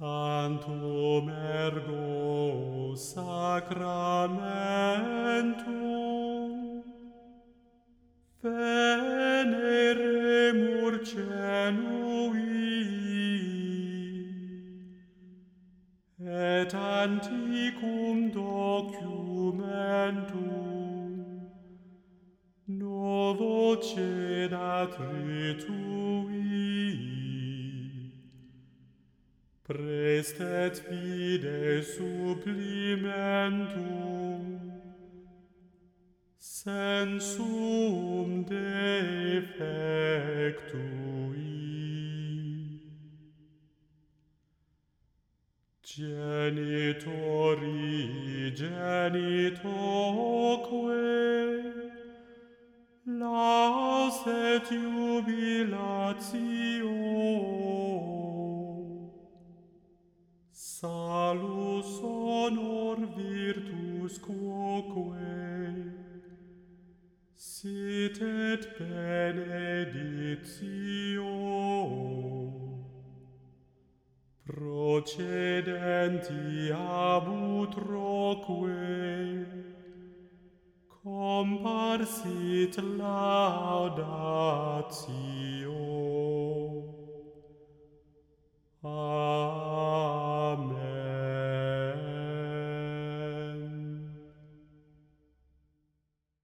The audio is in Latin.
Sanctum ergo sacramentum veneremur cenui et antiquum documentum novo cedat ritui prestet fide supplimentum sensum defectui genitori genitoque laus et jubilatio salus honor virtus quoque sit et benedictio procedenti ab utroque comparsit laudatio